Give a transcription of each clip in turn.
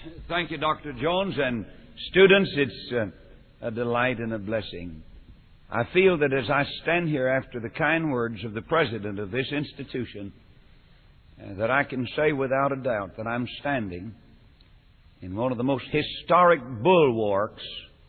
Thank you, Dr. Jones. And students, it's a delight and a blessing. I feel that as I stand here after the kind words of the president of this institution, that I can say without a doubt that I'm standing in one of the most historic bulwarks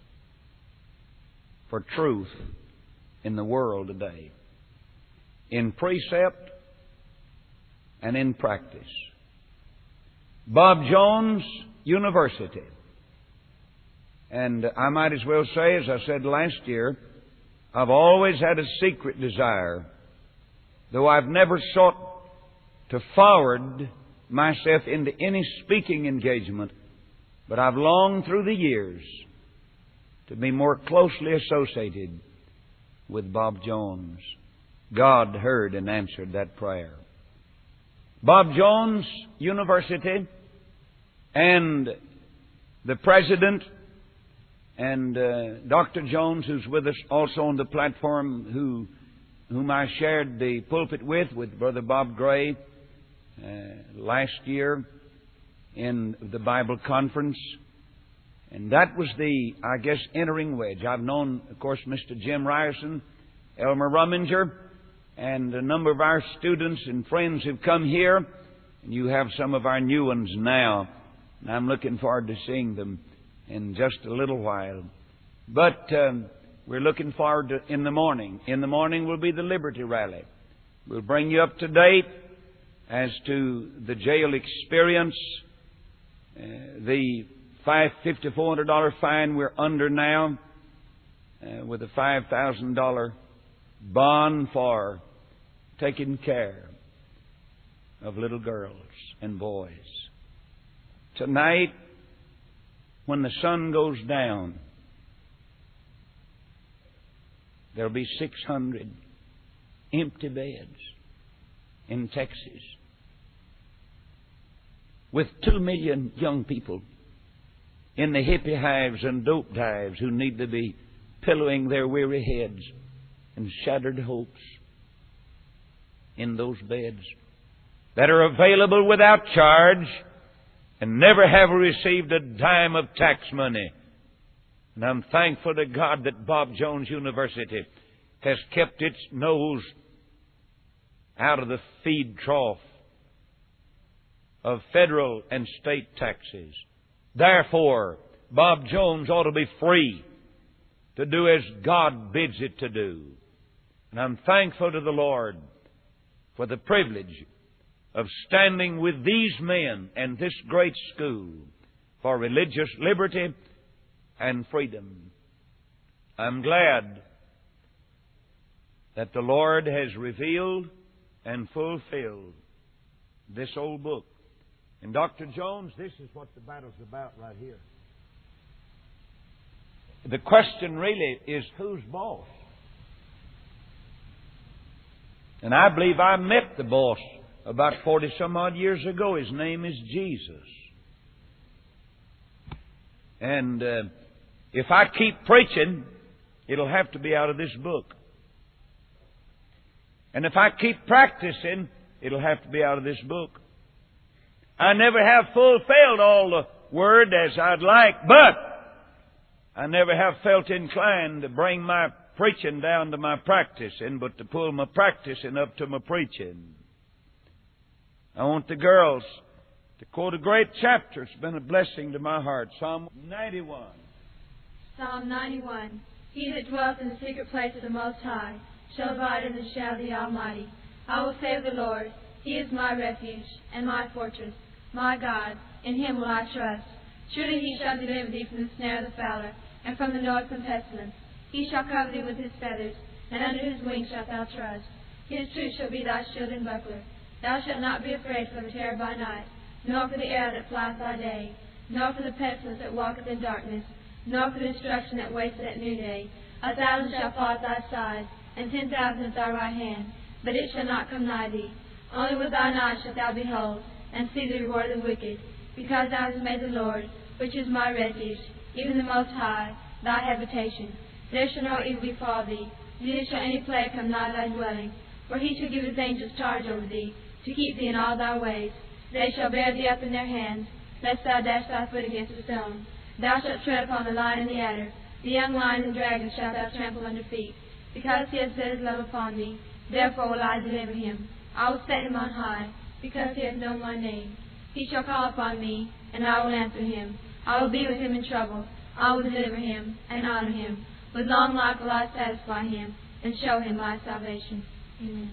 for truth in the world today, in precept and in practice. Bob Jones University. And I might as well say, as I said last year, I've always had a secret desire, though I've never sought to forward myself into any speaking engagement, but I've longed through the years to be more closely associated with Bob Jones. God heard and answered that prayer. Bob Jones University and the president and Dr. Jones, who's with us also on the platform, whom I shared the pulpit with Brother Bob Gray last year in the Bible conference. And that was the, I guess, entering wedge. I've known, of course, Mr. Jim Ryerson, Elmer Rumminger, and a number of our students and friends who've come here. And you have some of our new ones now. And I'm looking forward to seeing them in just a little while. But we're looking forward to in the morning. In the morning will be the Liberty Rally. We'll bring you up to date as to the jail experience, the $5,400 fine we're under now, with a $5,000 bond for taking care of little girls and boys. Tonight, when the sun goes down, there'll be 600 empty beds in Texas, with 2 million young people in the hippie hives and dope dives who need to be pillowing their weary heads and shattered hopes in those beds that are available without charge and never have received a dime of tax money. And I'm thankful to God that Bob Jones University has kept its nose out of the feed trough of federal and state taxes. Therefore, Bob Jones ought to be free to do as God bids it to do. And I'm thankful to the Lord for the privilege of standing with these men and this great school for religious liberty and freedom. I'm glad that the Lord has revealed and fulfilled this old book. And Dr. Jones, this is what the battle's about right here. The question really is, who's boss? And I believe I met the boss about 40-some-odd years ago. His name is Jesus. And if I keep preaching, it'll have to be out of this book. And if I keep practicing, it'll have to be out of this book. I never have fulfilled all the Word as I'd like, but I never have felt inclined to bring my preaching down to my practicing, but to pull my practicing up to my preaching. I want the girls to quote a great chapter. It's been a blessing to my heart. Psalm 91. Psalm 91. He that dwells in the secret place of the Most High shall abide in the shadow of the Almighty. I will say of the Lord, He is my refuge and my fortress, my God, in Him will I trust. Surely He shall deliver thee from the snare of the fowler, and from the noisome pestilence. He shall cover thee with His feathers, and under His wings shalt thou trust. His truth shall be thy shield and buckler. Thou shalt not be afraid for the terror by night, nor for the arrow that flieth by day, nor for the pestilence that walketh in darkness, nor for the destruction that wasteth at noonday. 1,000 shall fall at thy side, and 10,000 at thy right hand, but it shall not come nigh thee. Only with thine eyes shalt thou behold, and see the reward of the wicked. Because thou hast made the Lord, which is my refuge, even the Most High, thy habitation. There shall no evil befall thee, neither shall any plague come nigh thy dwelling. For He shall give His angels charge over thee, to keep thee in all thy ways. They shall bear thee up in their hands, lest thou dash thy foot against a stone. Thou shalt tread upon the lion and the adder, the young lions and dragons shalt thou trample under feet. Because he has set his love upon me, therefore will I deliver him. I will set him on high, because he hath known my name. He shall call upon me, and I will answer him. I will be with him in trouble. I will deliver him and honor him. With long life will I satisfy him, and show him my salvation. Amen.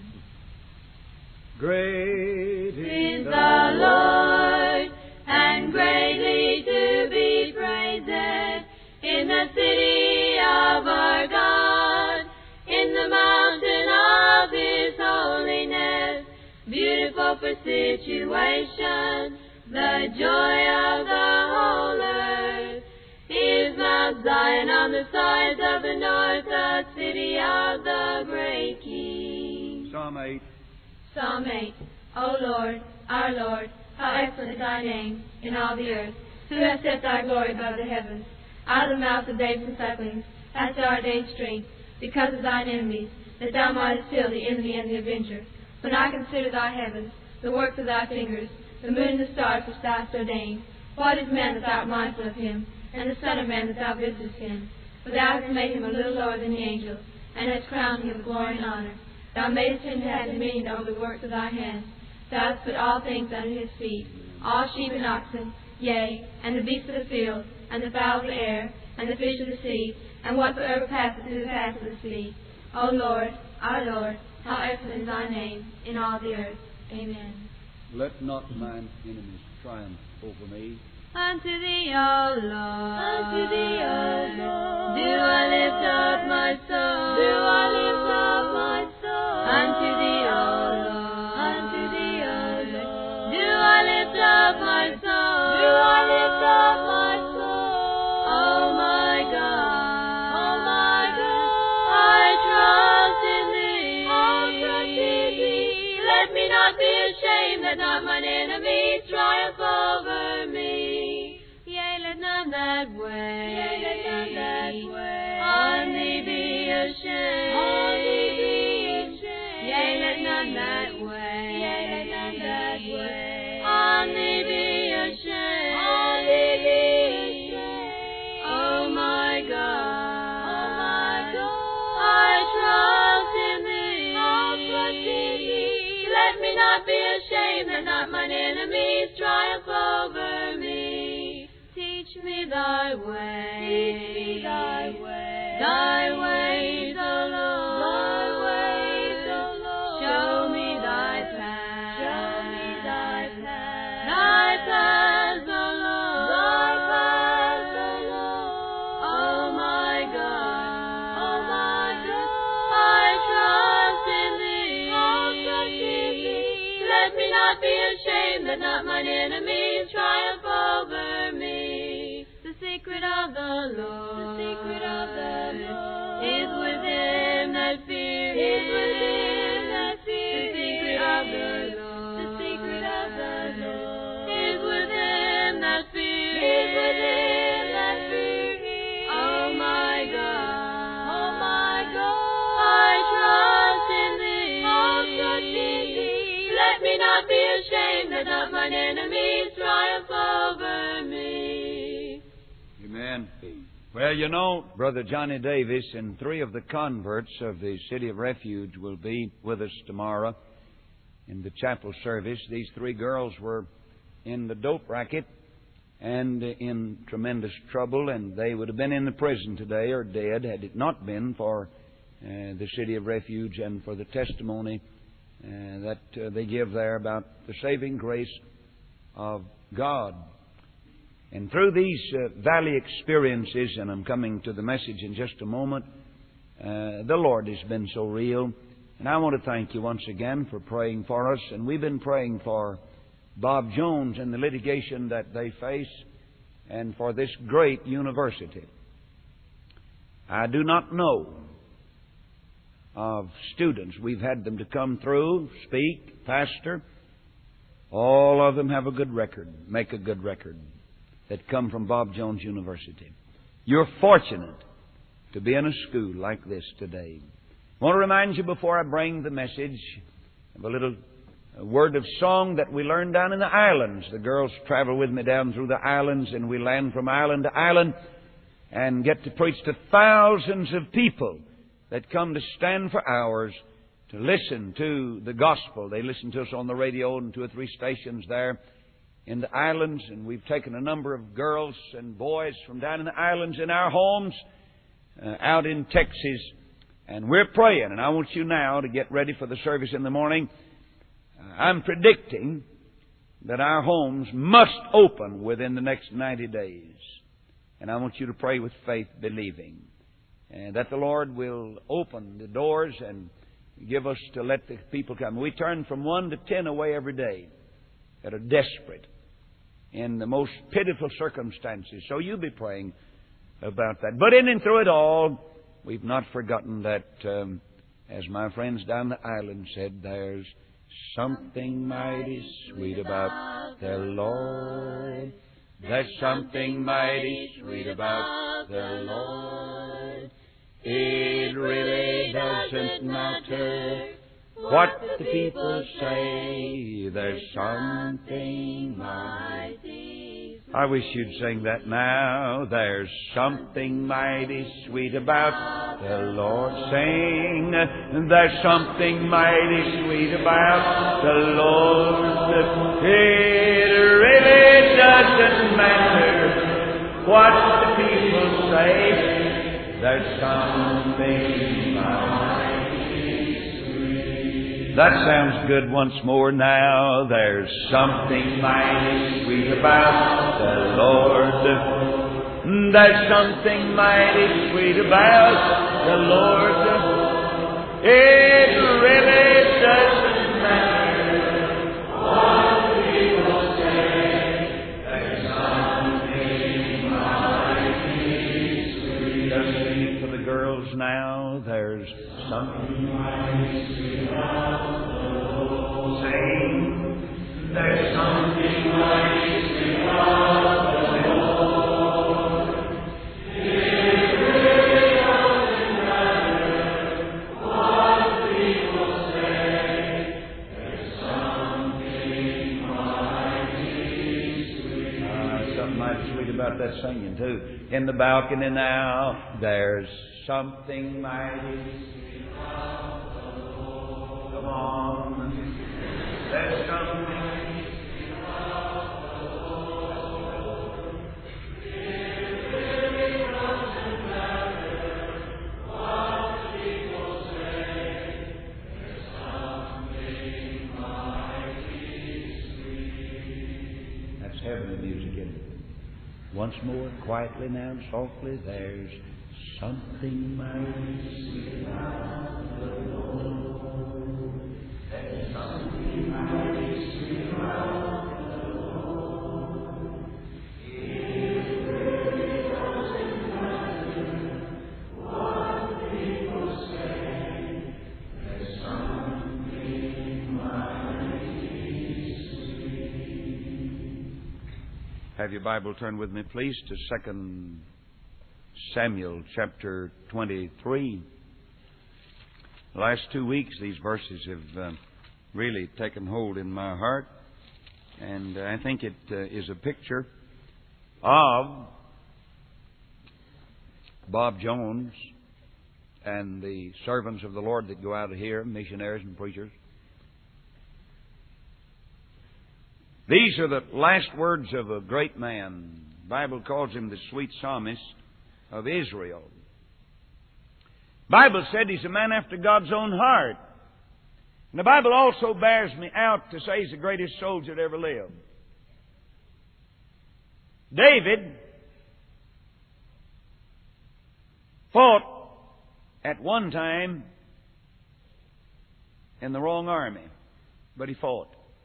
Great is the Lord, and greatly to be praised in the city of our God, in the mountain of his holiness, beautiful for situation, the joy of the whole earth. Is Mount Zion on the sides of the north, the city of the great King. Psalm 8. Psalm 8. O Lord, our Lord, how excellent is thy name in all the earth. Who has set thy glory above the heavens? Out of the mouth of babes and sucklings hast thou ordained strength, because of thine enemies, that thou mightest fill the enemy and the avenger. When I consider thy heavens, the works of thy fingers, the moon and the stars which thou hast ordained, what is man that thou art mindful of him, and the son of man that thou visitest him? For thou hast made him a little lower than the angels, and hast crowned him with glory and honor. Thou madest him to have dominion over the works of thy hands. Thou hast put all things under his feet, all sheep and oxen, yea, and the beasts of the field, and the fowl of the air, and the fish of the sea, and whatsoever passeth through the paths of the sea. O Lord, our Lord, how excellent is thy name in all the earth. Amen. Let not mine enemies triumph over me. Unto thee, O Lord, unto thee, O Lord, do I lift up my soul, do I lift up my soul, unto thee, O Lord, unto thee, O Lord, do I lift up my soul, do I lift up my soul, oh my God, I trust in thee, let me not be ashamed, that not mine enemies triumph over me. Let none that way on thee be ashamed. Yea, let none that way on thee be ashamed. Oh my God, I trust in thee. Let me not be ashamed, that not mine enemies triumph over me. Teach me thy way, thy ways, O Lord, show me thy path, thy paths, O Lord, oh my God, I trust in thee, let me not be ashamed, that not mine enemies triumph over me. The secret of the Lord, is with him that fear him. The secret of the Lord, is with him that fear him. Oh my God, I trust in thee. Let me not be ashamed, that not mine enemies triumph over me. Amen. Well, you know, Brother Johnny Davis and 3 of the converts of the City of Refuge will be with us tomorrow in the chapel service. These 3 girls were in the dope racket and in tremendous trouble, and they would have been in the prison today or dead had it not been for the City of Refuge and for the testimony that they give there about the saving grace of God. And through these valley experiences, and I'm coming to the message in just a moment, the Lord has been so real. And I want to thank you once again for praying for us. And we've been praying for Bob Jones and the litigation that they face and for this great university. I do not know of students. We've had them to come through, speak, pastor. All of them have a good record, make a good record, that come from Bob Jones University. You're fortunate to be in a school like this today. I want to remind you before I bring the message of a little a word of song that we learned down in the islands. The girls travel with me down through the islands, and we land from island to island and get to preach to thousands of people that come to stand for hours to listen to the gospel. They listen to us on the radio and 2 or 3 stations there in the islands, and we've taken a number of girls and boys from down in the islands in our homes out in Texas, and we're praying. And I want you now to get ready for the service in the morning. I'm predicting that our homes must open within the next 90 days. And I want you to pray with faith, believing that the Lord will open the doors and give us to let the people come. We turn from 1 to 10 away every day that are desperate in the most pitiful circumstances. So you be praying about that. But in and through it all, we've not forgotten that, as my friends down the island said, there's something mighty sweet about the Lord. There's something mighty sweet about the Lord. It really doesn't matter what the people say. There's something mighty. I wish you'd sing that now. There's something mighty sweet about the Lord. Sing. There's something mighty sweet about the Lord. It really doesn't matter what the people say. There's something mighty sweet. That sounds good once more now. There's something mighty sweet about the Lord. There's something mighty sweet about the Lord. It really doesn't matter what people say. There's something mighty sweet. Let's sing it for the girls now. There's something mighty sweet about the Lord. Sing. There's something mighty sweet about the Lord. It really doesn't matter what people say. There's something mighty sweet. Something mighty sweet about that singing too. In the balcony now, there's something mighty sweet about the Lord. Come on. There's something mighty sweet about the Lord. It really doesn't matter what people say. There's something mighty sweet. That's heavenly music, isn't it? Once more, quietly now, softly, there's something mighty sweet about the Lord. There's something mighty sweet about the Lord. It really doesn't matter what people say. There's something mighty sweet. Have your Bible turned with me, please, to 2 Samuel chapter 23. The last 2 weeks, these verses have really taken hold in my heart, and I think it is a picture of Bob Jones and the servants of the Lord that go out here, missionaries and preachers. These are the last words of a great man. The Bible calls him the sweet psalmist of Israel. The Bible said he's a man after God's own heart. And the Bible also bears me out to say he's the greatest soldier that ever lived. David fought at one time in the wrong army, but he fought.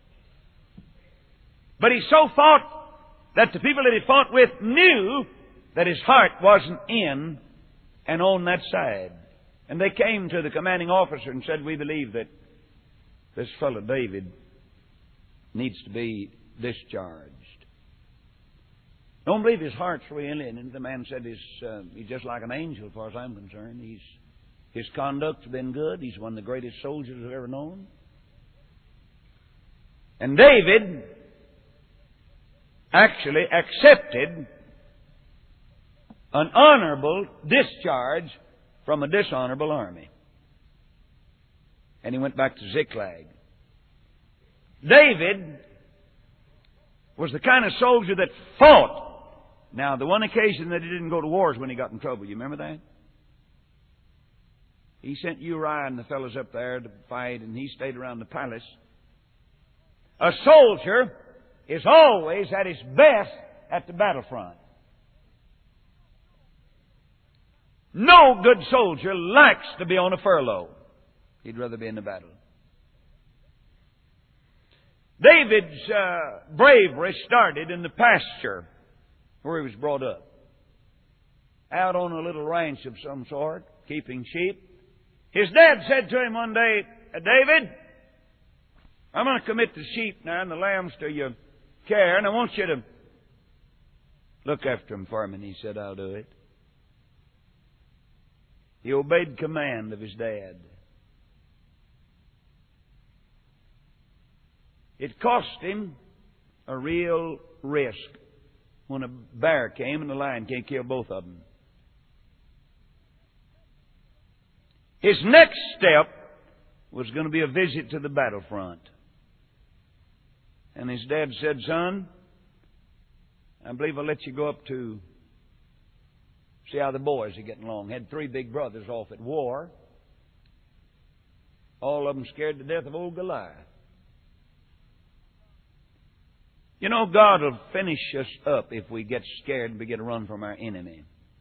But he so fought that the people that he fought with knew that his heart wasn't in and on that side. And they came to the commanding officer and said, "We believe that this fellow David needs to be discharged. Don't believe his heart's really in it." And the man said, "He's just like an angel as far as I'm concerned. His conduct's been good. He's one of the greatest soldiers I've ever known." And David actually accepted an honorable discharge from a dishonorable army. And he went back to Ziklag. David was the kind of soldier that fought. Now, the one occasion that he didn't go to war is when he got in trouble. You remember that? He sent Uriah and the fellows up there to fight, and he stayed around the palace. A soldier is always at his best at the battlefront. No good soldier likes to be on a furlough. He'd rather be in the battle. David's bravery started in the pasture where he was brought up. Out on a little ranch of some sort, keeping sheep. His dad said to him one day, David, I'm going to commit the sheep now and the lambs to your care, and I want you to look after them for me. And he said, I'll do it. He obeyed command of his dad. It cost him a real risk when a bear came and a lion came, kill both of them. His next step was going to be a visit to the battlefront. And his dad said, son, I believe I'll let you go up to see how the boys are getting along. Had 3 big brothers off at war. All of them scared to death of old Goliath. You know, God will finish us up if we get scared and begin to run from our enemy.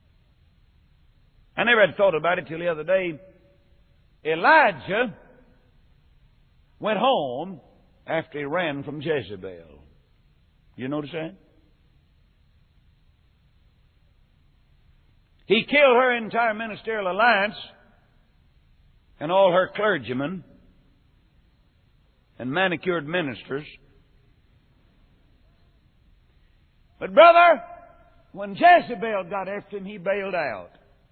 I never had thought about it till the other day. Elijah went home after he ran from Jezebel. You notice that? He killed her entire ministerial alliance and all her clergymen and manicured ministers. But brother, when Jezebel got after him, he bailed out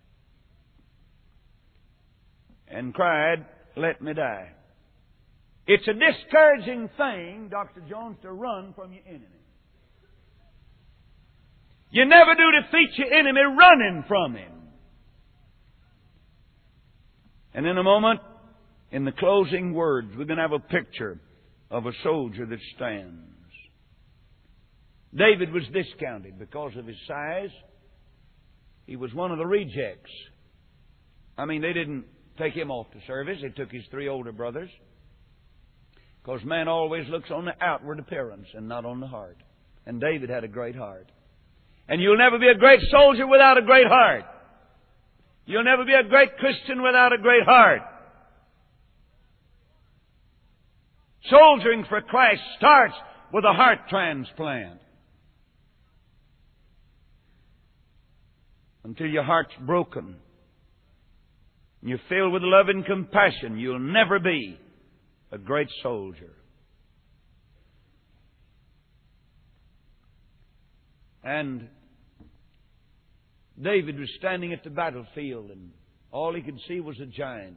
and cried, let me die. It's a discouraging thing, Dr. Jones, to run from your enemy. You never do defeat your enemy running from him. And in a moment, in the closing words, we're going to have a picture of a soldier that stands. David was discounted because of his size. He was one of the rejects. I mean, they didn't take him off to service. They took his 3 older brothers. Because man always looks on the outward appearance and not on the heart. And David had a great heart. And you'll never be a great soldier without a great heart. You'll never be a great Christian without a great heart. Soldiering for Christ starts with a heart transplant. Until your heart's broken, and you're filled with love and compassion, you'll never be a great soldier. And David was standing at the battlefield, and all he could see was a giant.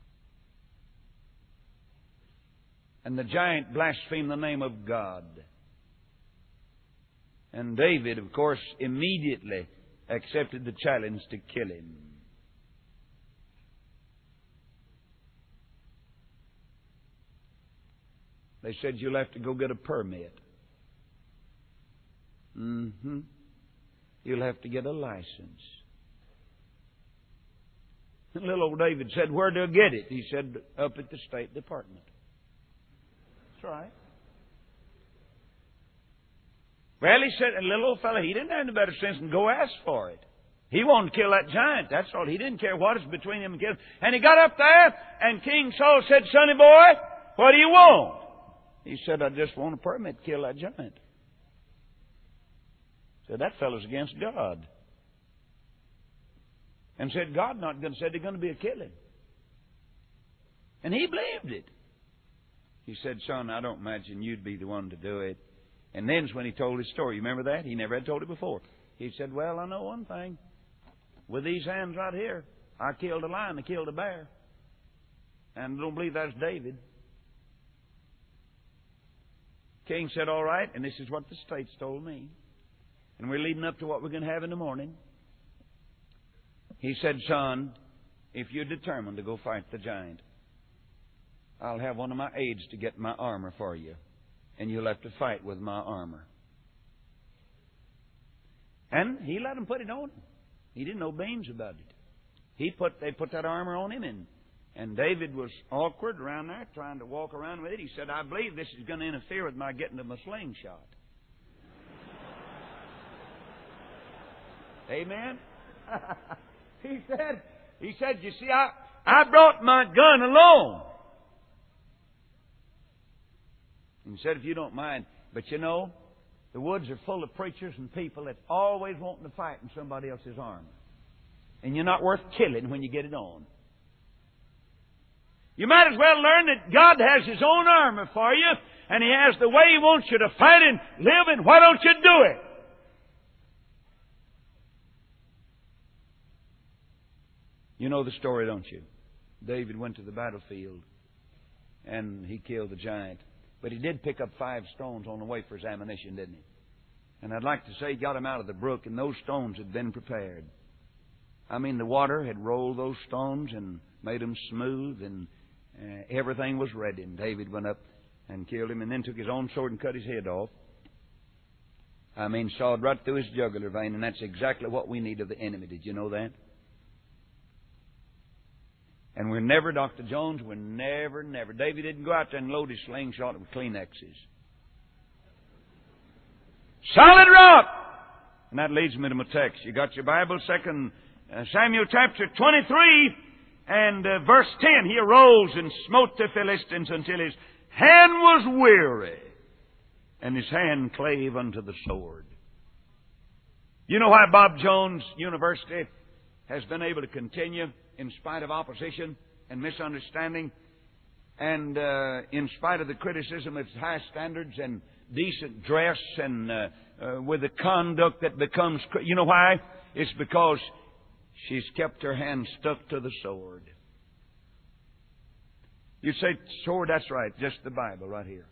And the giant blasphemed the name of God. And David, of course, immediately accepted the challenge to kill him. They said, you'll have to go get a permit. You'll have to get a license. And little old David said, where do I get it? He said, up at the State Department. That's right. Well, he said, a little old fella, he didn't have any better sense than go ask for it. He wanted to kill that giant. That's all. He didn't care what is between him and killing. And he got up there, and King Saul said, sonny boy, what do you want? He said, I just want a permit to kill that giant. Said, that fellow's against God. And said, God not going to say there's going to be a killing. And he believed it. He said, son, I don't imagine you'd be the one to do it. And then's when he told his story. You remember that? He never had told it before. He said, well, I know one thing. With these hands right here, I killed a lion, I killed a bear. And I don't believe that's David. King said, all right, and this is what the states told me. And we're leading up to what we're going to have in the morning. He said, son, if you're determined to go fight the giant, I'll have one of my aides to get my armor for you. And you'll have to fight with my armor. And he let him put it on. He didn't know beans about it. They put that armor on him, and David was awkward around there, trying to walk around with it. He said, I believe this is going to interfere with my getting to my slingshot. Amen? He said, you see, I brought my gun alone. And he said, if you don't mind, but you know, the woods are full of preachers and people that's always wanting to fight in somebody else's armor. And you're not worth killing when you get it on. You might as well learn that God has His own armor for you, and He has the way He wants you to fight and live, and why don't you do it? You know the story, don't you? David went to the battlefield, and he killed the giant. But he did pick up 5 stones on the way for his ammunition, didn't he? And I'd like to say he got them out of the brook, and those stones had been prepared. I mean, the water had rolled those stones and made them smooth, and everything was ready. And David went up and killed him, and then took his own sword and cut his head off. I mean, sawed right through his jugular vein, and that's exactly what we need of the enemy. Did you know that? And we're never, Dr. Jones, we're never. David didn't go out there and load his slingshot with Kleenexes. Solid rock! And that leads me to my text. You got your Bible? 2 Samuel chapter 23 and verse 10. He arose and smote the Philistines until his hand was weary, and his hand clave unto the sword. You know why Bob Jones University has been able to continue in spite of opposition and misunderstanding, and in spite of the criticism of high standards and decent dress and with a conduct that becomes... You know why? It's because she's kept her hand stuck to the sword. You say, sword, that's right, just the Bible right here.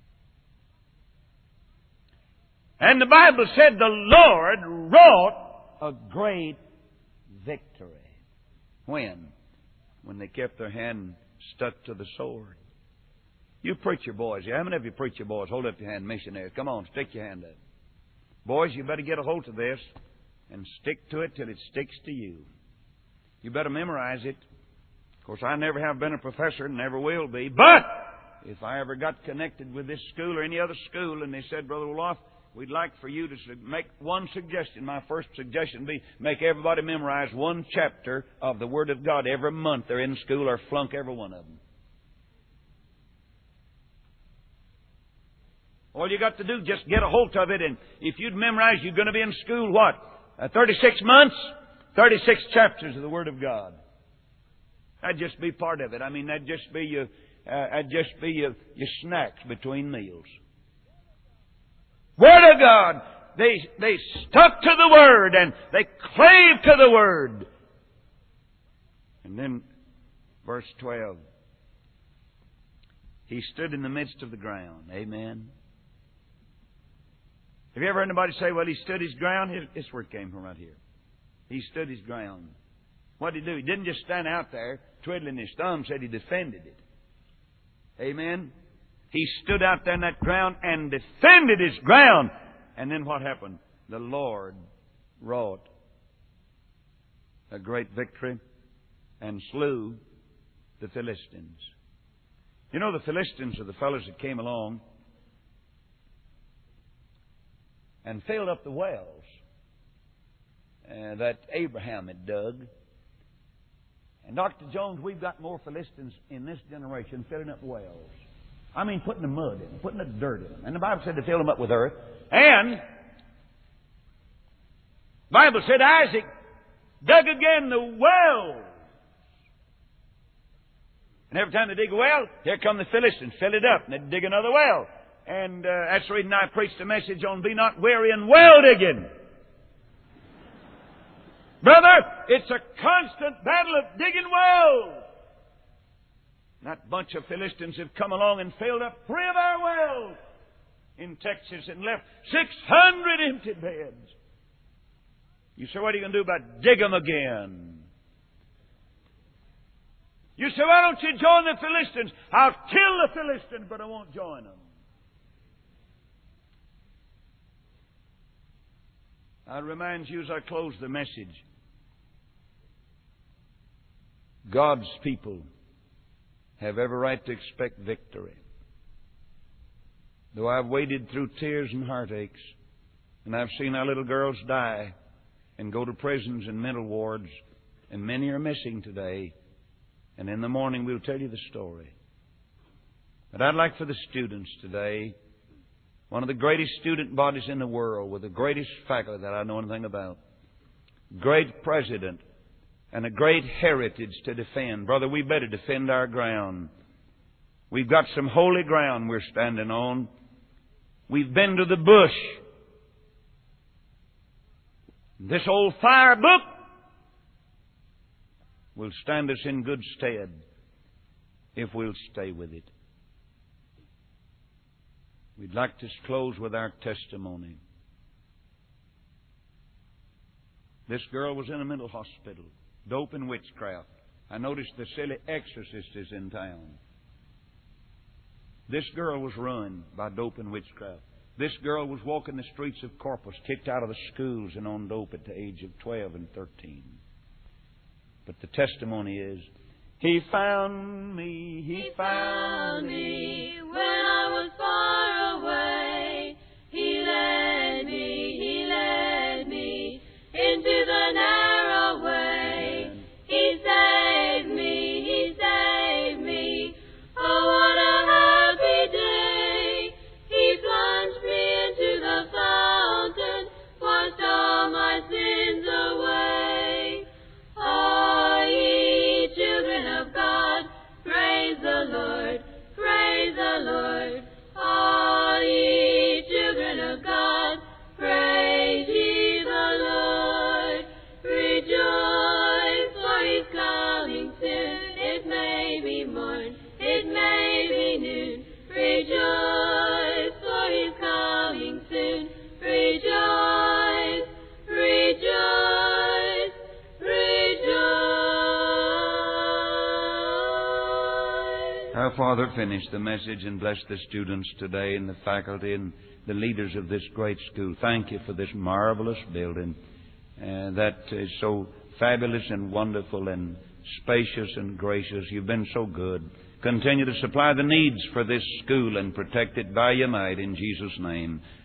And the Bible said the Lord wrought a great victory. When? When they kept their hand stuck to the sword. You preacher boys, how many of you preacher boys? Hold up your hand, missionaries. Come on, stick your hand up. Boys, you better get a hold of this and stick to it till it sticks to you. You better memorize it. Of course, I never have been a professor and never will be. But if I ever got connected with this school or any other school and they said, Brother Roloff, we'd like for you to make one suggestion. My first suggestion would be make everybody memorize one chapter of the Word of God every month they're in school, or flunk every one of them. All you got to do, just get a hold of it, and if you'd memorize, you're going to be in school, what? 36 months? 36 chapters of the Word of God. That'd just be part of it. I mean, that'd just be your snacks between meals. Word of God. They stuck to the Word and they clave to the Word. And then, verse 12. He stood in the midst of the ground. Amen. Have you ever heard anybody say, well, he stood his ground? This word came from right here. He stood his ground. What did he do? He didn't just stand out there twiddling his thumb, said he defended it. Amen. He stood out there in that ground and defended his ground. And then what happened? The Lord wrought a great victory and slew the Philistines. You know, the Philistines are the fellows that came along and filled up the wells that Abraham had dug. And Dr. Jones, we've got more Philistines in this generation filling up wells. I mean, putting the mud in them, putting the dirt in them. And the Bible said to fill them up with earth. And the Bible said Isaac dug again the wells. And every time they dig a well, here come the Philistines, fill it up, and they dig another well. And that's the reason I preached a message on be not weary in well digging. Brother, it's a constant battle of digging wells. That bunch of Philistines have come along and filled up 3 of our wells. in Texas and left 600 empty beds. You say, what are you going to do about it? Dig them again. You say, why don't you join the Philistines? I'll kill the Philistines, but I won't join them. I remind you as I close the message, God's people have every right to expect victory. Though I've waded through tears and heartaches, and I've seen our little girls die and go to prisons and mental wards, and many are missing today, and in the morning we'll tell you the story. But I'd like for the students today, one of the greatest student bodies in the world, with the greatest faculty that I know anything about, great president, and a great heritage to defend. Brother, we better defend our ground. We've got some holy ground we're standing on. We've been to the bush. This old fire book will stand us in good stead if we'll stay with it. We'd like to close with our testimony. This girl was in a mental hospital. Dope and witchcraft. I noticed the silly exorcist is in town. This girl was ruined by dope and witchcraft. This girl was walking the streets of Corpus, kicked out of the schools and on dope at the age of 12 and 13. But the testimony is, He found me, He found me when I was far away. He led me into the narrow way. He saved me, oh what a happy day. He plunged me into the fountain, washed all my sins away. All ye children of God, praise the Lord, praise the Lord. All ye children of God, praise ye the Lord. Rejoice, for He's coming soon. It may be morn, it may be noon. Rejoice, for He's coming soon. Rejoice, rejoice, rejoice. Our Father, finish the message and bless the students today and the faculty and the leaders of this great school. Thank you for this marvelous building that is so fabulous and wonderful and spacious and gracious. You've been so good. Continue to supply the needs for this school and protect it by your might in Jesus' name.